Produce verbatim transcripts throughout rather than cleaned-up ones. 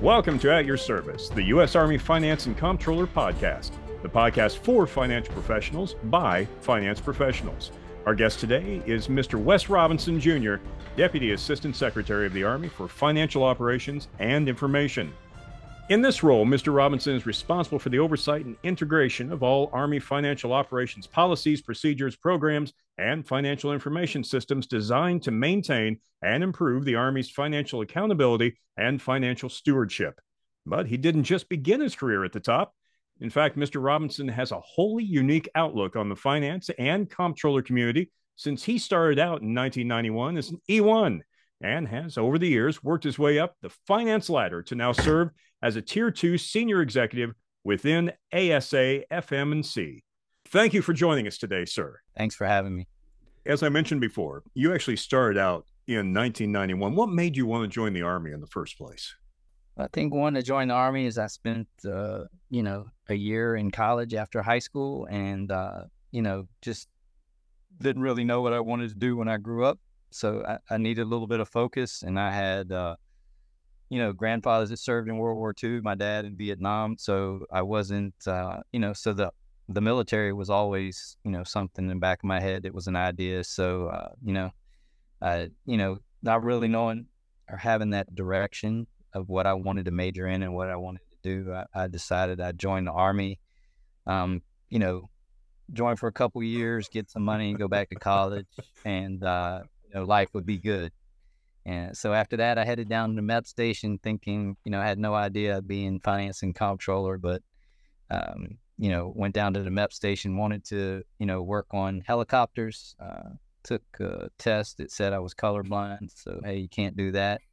Welcome to At Your Service, the U S Army Finance and Comptroller podcast, the podcast for financial professionals by finance professionals. Our guest today is Mister Wes Robinson, Junior, Deputy Assistant Secretary of the Army for Financial Operations and Information. In this role, Mister Robinson is responsible for the oversight and integration of all Army financial operations policies, procedures, programs, and financial information systems designed to maintain and improve the Army's financial accountability and financial stewardship. But he didn't just begin his career at the top. In fact, Mister Robinson has a wholly unique outlook on the finance and comptroller community since he started out in nineteen ninety-one as an E one and has, over the years, worked his way up the finance ladder to now serve as a Tier two senior executive within A S A F M and C. Thank you for joining us today, sir. Thanks for having me. As I mentioned before, you actually started out in nineteen ninety-one. What made you want to join the Army in the first place? I think one to join the Army is I spent, uh, you know, a year in college after high school and, uh, you know, just didn't really know what I wanted to do when I grew up. So I, I needed a little bit of focus, and I had, uh, you know, grandfathers that served in World War Two, my dad in Vietnam. So I wasn't, uh, you know, so the, the military was always, you know, something in the back of my head. It was an idea. So, uh, you know, I, you know, not really knowing or having that direction of what I wanted to major in and what I wanted to do, I, I decided I'd join the Army, um, you know, join for a couple of years, get some money and go back to college, and, uh, you know, life would be good. And so after that, I headed down to the MEP station thinking, you know, I had no idea I'd be in finance and comptroller, but, um, you know, went down to the MEP station, wanted to, you know, work on helicopters, uh, took a test that said I was colorblind. So, hey, you can't do that.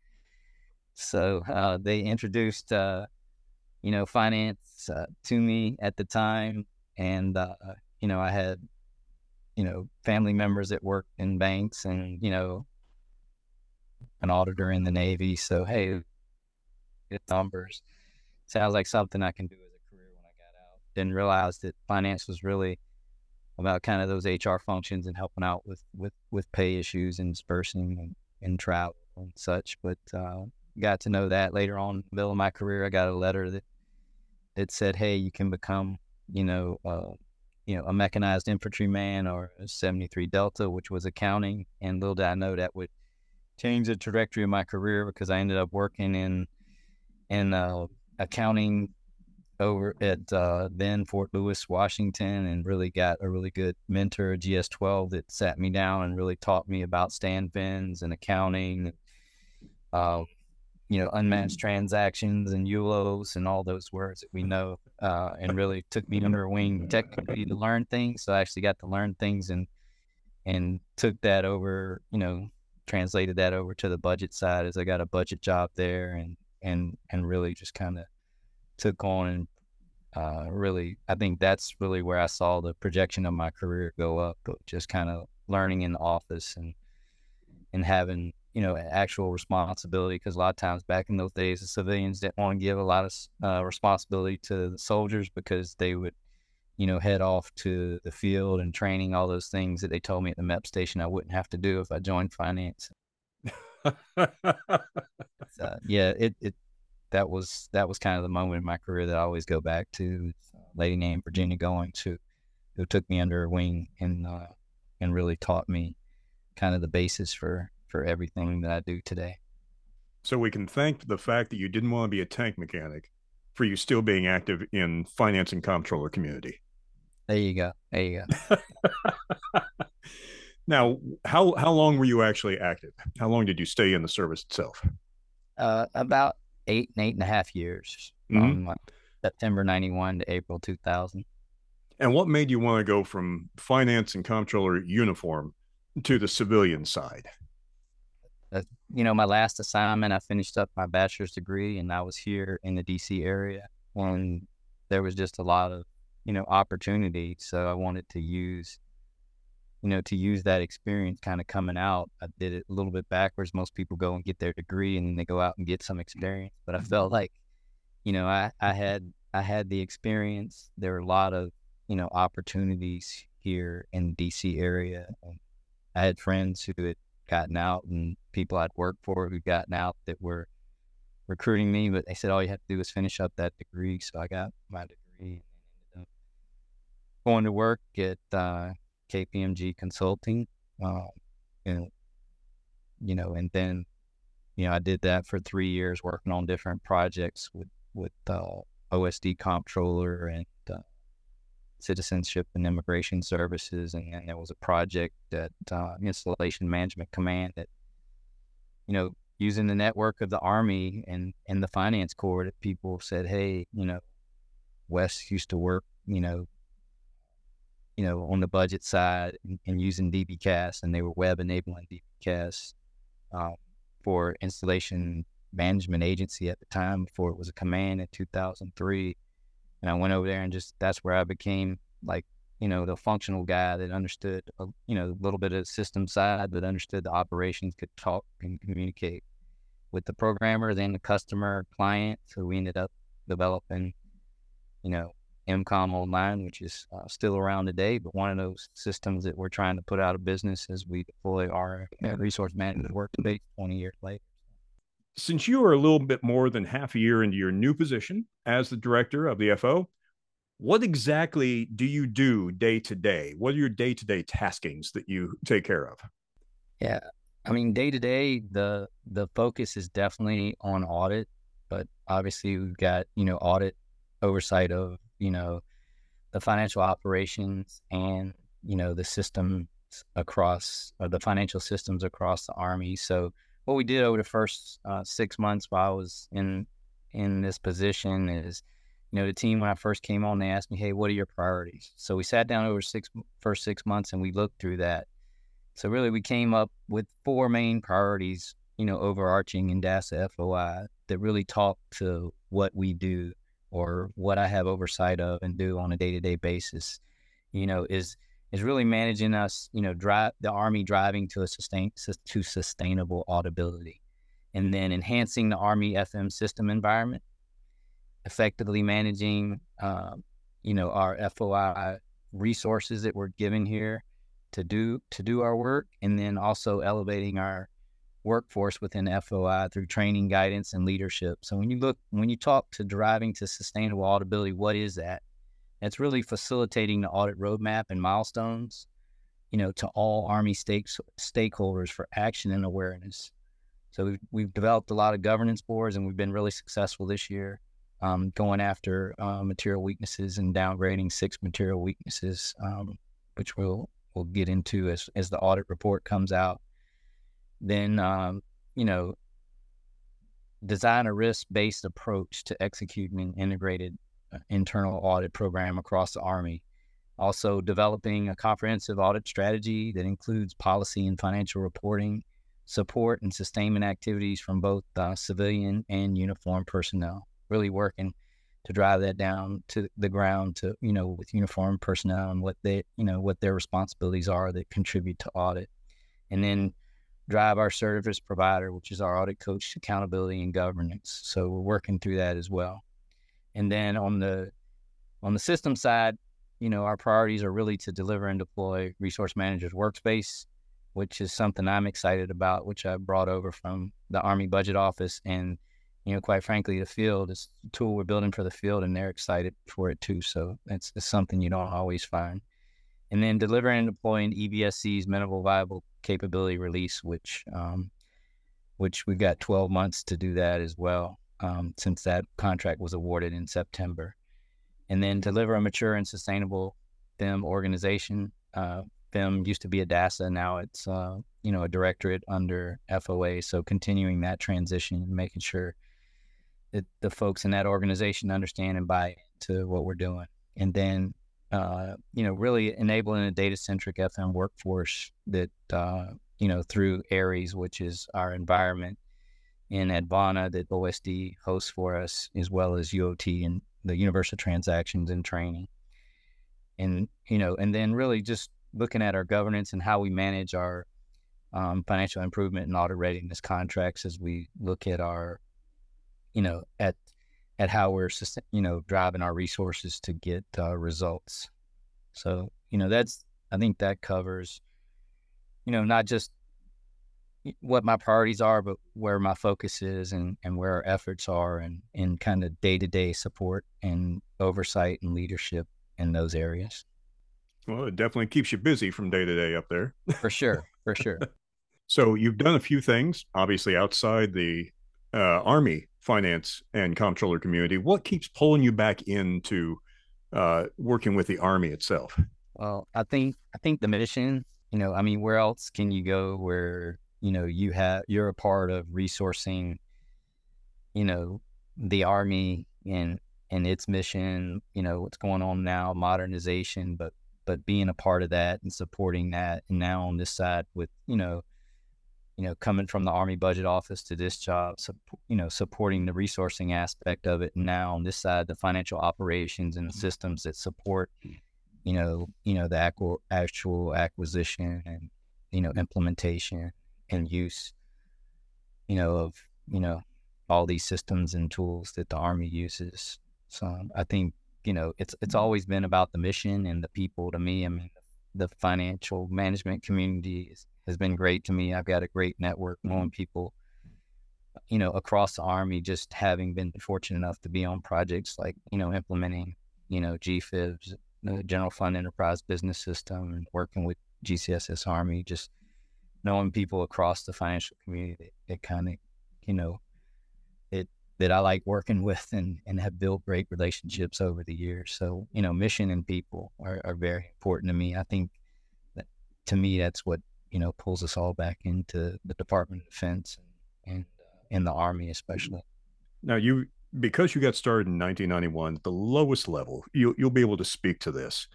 So uh, they introduced, uh, you know, finance uh, to me at the time. And, uh, you know, I had, you know, family members that worked in banks and, you know, an auditor in the Navy. So, hey, get numbers. Sounds like something I can do as a career when I got out. Didn't realize that finance was really about kind of those H R functions and helping out with, with, with pay issues and dispersing and, and travel and such. But uh, got to know that later on in the middle of my career. I got a letter that, that said, hey, you can become, you know, uh, you know, a mechanized infantryman or a seventy-three Delta, which was accounting. And little did I know that would change the trajectory of my career, because I ended up working in in uh, accounting over at uh, then Fort Lewis, Washington, and really got a really good mentor, G S twelve, that sat me down and really taught me about stand fins and accounting, uh, you know, unmatched transactions and U L Os and all those words that we know, uh, and really took me under a wing technically to learn things. So I actually got to learn things and and took that over, you know, translated that over to the budget side as I got a budget job there, and and and really just kind of took on and uh, really, I think that's really where I saw the projection of my career go up, but just kind of learning in the office and and having, you know, actual responsibility, because a lot of times back in those days, the civilians didn't want to give a lot of uh, responsibility to the soldiers because they would, you know, head off to the field and training, all those things that they told me at the MEP station I wouldn't have to do if I joined finance. uh, yeah, it, it, that was, that was kind of the moment in my career that I always go back to. It's a lady named Virginia Goings who, who took me under her wing and, uh, and really taught me kind of the basis for, for everything that I do today. So we can thank the fact that you didn't want to be a tank mechanic for you still being active in finance and comptroller community. There you go. There you go. Now, how how long were you actually active? How long did you stay in the service itself? Uh, about eight and eight and a half years, mm-hmm. from September ninety-one to April two thousand. And what made you want to go from finance and comptroller uniform to the civilian side? Uh, you know, my last assignment, I finished up my bachelor's degree, and I was here in the D C area, and there was just a lot of, you know, opportunity. So I wanted to use, you know, to use that experience kind of coming out. I did it a little bit backwards. Most people go and get their degree and then they go out and get some experience. But I felt like, you know, I, I had, I had the experience. There were a lot of, you know, opportunities here in the D C area. And I had friends who had gotten out and people I'd worked for who'd gotten out that were recruiting me, but they said all you have to do is finish up that degree. So I got my degree and ended up going to work at uh, K P M G Consulting, um, and you know, and then you know I did that for three years, working on different projects with with uh, O S D Comptroller and uh, Citizenship and Immigration Services, and then there was a project at uh, Installation Management Command that, you know, using the network of the Army and, and the Finance Corps, that people said, hey, you know, Wes used to work, you know, you know, on the budget side and, and using D B C A S, and they were web enabling D B C A S um, for Installation Management Agency at the time before it was a command in two thousand three. And I went over there and just, that's where I became like, you know, the functional guy that understood, a, you know, a little bit of the system side, but understood the operations, could talk and communicate with the programmer, then the customer, client. So we ended up developing, you know, M COM Online, which is uh, still around today, but one of those systems that we're trying to put out of business as we deploy our uh, resource management workspace twenty years later. Since you are a little bit more than half a year into your new position as the director of the F O, what exactly do you do day to day? What are your day to day taskings that you take care of? Yeah, I mean, day to day, the the focus is definitely on audit, but obviously we've got, you know, audit oversight of, you know, the financial operations and, you know, the systems across, or the financial systems across the Army. So what we did over the first uh, six months while I was in in this position is, you know, the team, when I first came on, they asked me, hey, what are your priorities? So we sat down over six first six months and we looked through that. So really we came up with four main priorities, you know, overarching in DASA F O I that really talk to what we do, or what I have oversight of and do on a day-to-day basis, you know, is is really managing us, you know, drive the Army driving to a sustain to sustainable auditability, and then enhancing the Army F M system environment, effectively managing, um, you know, our F O I resources that we're given here to do to do our work, and then also elevating our workforce within F O I through training, guidance, and leadership. So when you look, when you talk to driving to sustainable auditability, what is that? It's really facilitating the audit roadmap and milestones, you know, to all Army stakes, stakeholders for action and awareness. So we've, we've developed a lot of governance boards, and we've been really successful this year, um, going after uh, material weaknesses and downgrading six material weaknesses, um, which we'll we'll get into as as the audit report comes out. Then, um, you know, design a risk-based approach to executing an integrated uh, internal audit program across the Army. Also developing a comprehensive audit strategy that includes policy and financial reporting, support and sustainment activities from both uh, civilian and uniformed personnel. Really working to drive that down to the ground to, you know, with uniformed personnel and what they, you know, what their responsibilities are that contribute to audit. And then drive our service provider, which is our audit coach, accountability and governance. So we're working through that as well. And then on the on the system side, you know, our priorities are really to deliver and deploy Resource Manager's Workspace, which is something I'm excited about, which I brought over from the Army Budget Office. And, you know, quite frankly, the field is a tool we're building for the field, and they're excited for it too. So it's, it's something you don't always find. And then delivering and deploying E B S C's minimal viable capability release, which um, which we've got twelve months to do that as well, um, since that contract was awarded in September. And then deliver a mature and sustainable F I M organization. Uh, F I M used to be a DASA, now it's uh, you know, a directorate under F O A. So continuing that transition and making sure that the folks in that organization understand and buy into what we're doing. And then uh, you know, really enabling a data-centric F M workforce that uh, you know, through Aries, which is our environment in Advana that O S D hosts for us, as well as U O T and the Universal Transactions and Training. And, you know, and then really just looking at our governance and how we manage our um, financial improvement and audit readiness contracts as we look at our, you know, at at how we're, you know, driving our resources to get uh, results. So, you know, that's, I think that covers, you know, not just, what my priorities are, but where my focus is and, and where our efforts are and, and kind of day-to-day support and oversight and leadership in those areas. Well, it definitely keeps you busy from day to day up there. For sure. For sure. So you've done a few things, obviously outside the uh, Army finance and comptroller community. What keeps pulling you back into uh, working with the Army itself? Well, I think I think the mission, you know, I mean, where else can you go where, you know, you have you're a part of resourcing, you know, the Army and and its mission, you know, what's going on now, modernization, but but being a part of that and supporting that. And now on this side with, you know, you know, coming from the Army Budget Office to this job, so, you know, supporting the resourcing aspect of it. And now on this side, the financial operations and the systems that support, you know, you know, the actual, actual acquisition and, you know, implementation and use, you know, of, you know, all these systems and tools that the Army uses. So I think, you know, it's, it's always been about the mission and the people to me. I mean, the financial management community is, has been great to me. I've got a great network, knowing people, you know, across the Army, just having been fortunate enough to be on projects like, you know, implementing, you know, G F I Bs, the General Fund Enterprise Business System, and working with G C S S Army, just knowing people across the financial community that, that kind of, you know, it, that I like working with and, and have built great relationships over the years. So, you know, mission and people are, are very important to me. I think that, to me, that's what, you know, pulls us all back into the Department of Defense and, and uh, in the Army, especially. Now, you, because you got started in nineteen ninety-one, at the lowest level, you, you'll be able to speak to this.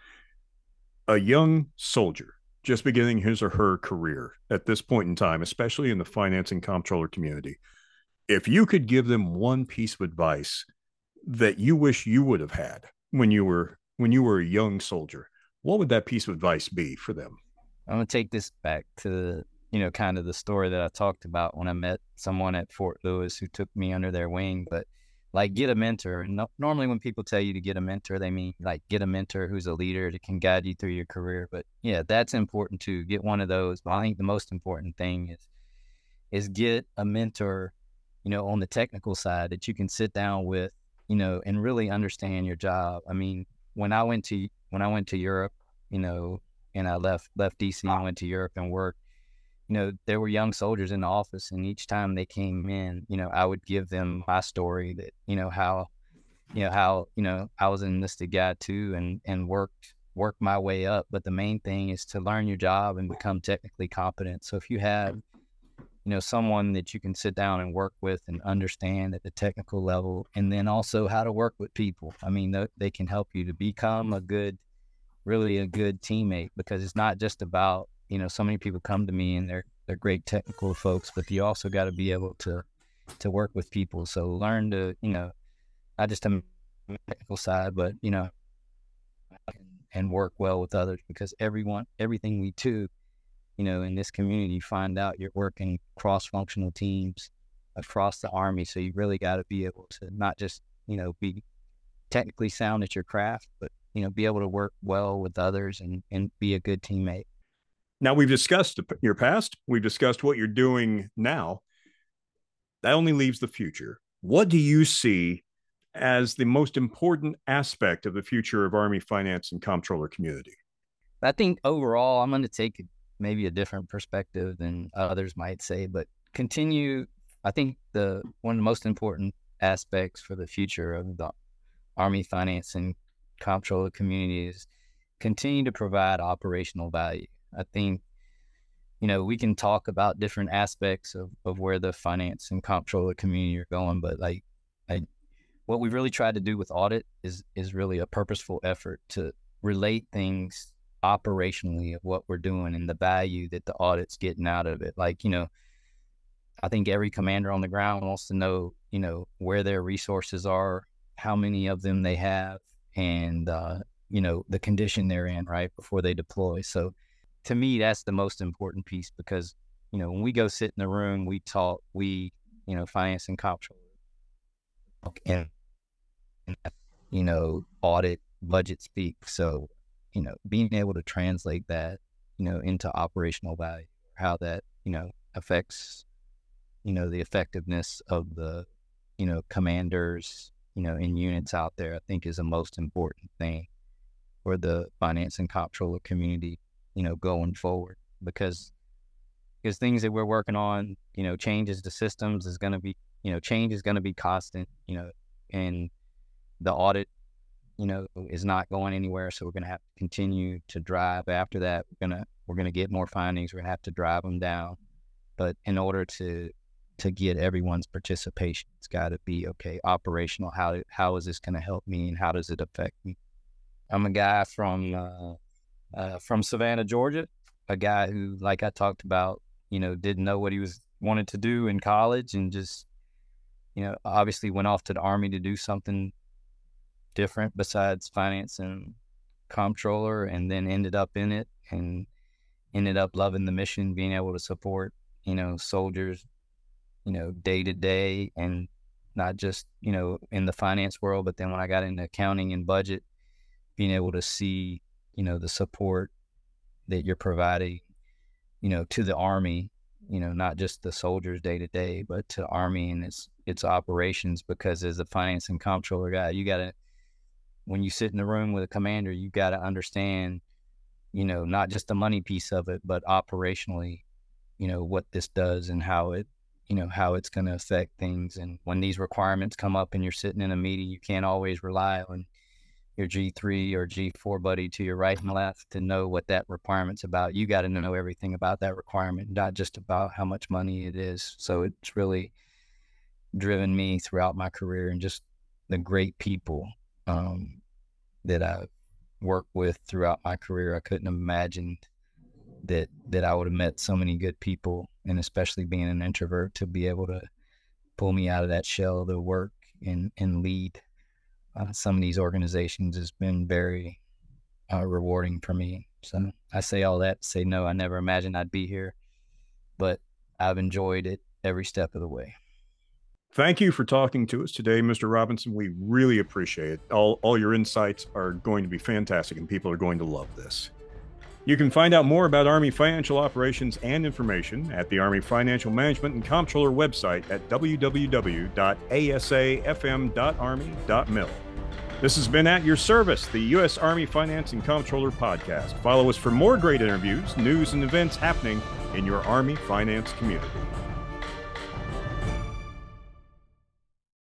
A young soldier just beginning his or her career at this point in time, especially in the finance and comptroller community, if you could give them one piece of advice that you wish you would have had when you were when you were a young soldier, what would that piece of advice be for them? I'm going to take this back to, you know, kind of the story that I talked about when I met someone at Fort Lewis who took me under their wing. But like, get a mentor. No, normally when people tell you to get a mentor, they mean like get a mentor who's a leader that can guide you through your career. But yeah, that's important too. Get one of those. But I think the most important thing is, is get a mentor, you know, on the technical side that you can sit down with, you know, and really understand your job. I mean, when I went to, when I went to Europe, you know, and I left, left D C and went to Europe and worked, you know, there were young soldiers in the office, and each time they came in, you know, I would give them my story that, you know, how, you know, how, you know, I was an enlisted guy too, and, and worked, worked my way up. But the main thing is to learn your job and become technically competent. So if you have, you know, someone that you can sit down and work with and understand at the technical level, and then also how to work with people. I mean, th- they can help you to become a good, really a good teammate, because it's not just about, you know, so many people come to me and they're, they're great technical folks, but you also got to be able to, to work with people. So learn to, you know, not just on the technical side, but, you know, and work well with others, because everyone, everything we do, you know, in this community, you find out you're working cross-functional teams across the Army. So you really got to be able to not just, you know, be technically sound at your craft, but, you know, be able to work well with others and, and be a good teammate. Now, we've discussed your past. We've discussed what you're doing now. That only leaves the future. What do you see as the most important aspect of the future of Army finance and comptroller community? I think overall, I'm going to take maybe a different perspective than others might say, but continue. I think the one of the most important aspects for the future of the Army finance and comptroller community is continue to provide operational value. I think, you know, we can talk about different aspects of, of where the finance and comptroller community are going, but like, I, what we really tried to do with audit is is really a purposeful effort to relate things operationally of what we're doing and the value that the audit's getting out of it. Like, you know, I think every commander on the ground wants to know, you know, where their resources are, how many of them they have, and, uh, you know, the condition they're in, right, before they deploy. So to me, that's the most important piece, because, you know, when we go sit in the room, we talk, we, you know, finance and comptroller, and, and, you know, audit, budget speak. So, you know, being able to translate that, you know, into operational value, how that, you know, affects, you know, the effectiveness of the, you know, commanders, you know, in units out there, I think is the most important thing for the finance and comptroller community, you know, going forward, because because things that we're working on, you know, changes to systems is going to be, you know, change is going to be constant, you know, and the audit, you know, is not going anywhere. So we're going to have to continue to drive after that. We're going to, we're going to get more findings. We're going to have to drive them down. But in order to, to get everyone's participation, it's got to be, okay, operational. How, how is this going to help me and how does it affect me? I'm a guy from, uh, uh, from Savannah, Georgia, a guy who, like I talked about, you know, didn't know what he was wanted to do in college and just, you know, obviously went off to the Army to do something different besides finance and comptroller, and then ended up in it and ended up loving the mission, being able to support, you know, soldiers, you know, day to day, and not just, you know, in the finance world, but then when I got into accounting and budget, being able to see, you know, the support that you're providing, you know, to the Army, you know, not just the soldiers day to day, but to the Army and its its operations. Because as a finance and comptroller guy, you got to, when you sit in the room with a commander, you got to understand, you know, not just the money piece of it, but operationally, you know, what this does and how it, you know, how it's going to affect things. And when these requirements come up and you're sitting in a meeting, you can't always rely on your G three or G four buddy to your right and left to know what that requirement's about. You got to know everything about that requirement, not just about how much money it is. So it's really driven me throughout my career, and just the great people um, that I've worked with throughout my career. I couldn't have imagined that, that I would have met so many good people, and especially being an introvert, to be able to pull me out of that shell to work and, and lead Uh, some of these organizations has been very uh, rewarding for me. So I say all that to say, no, I never imagined I'd be here, but I've enjoyed it every step of the way. Thank you for talking to us today, Mister Robinson. We really appreciate it. All, all your insights are going to be fantastic, and people are going to love this. You can find out more about Army financial operations and information at the Army Financial Management and Comptroller website at w w w dot a s a f m dot army dot mil. This has been At Your Service, the U S Army Finance and Comptroller podcast. Follow us for more great interviews, news, and events happening in your Army finance community.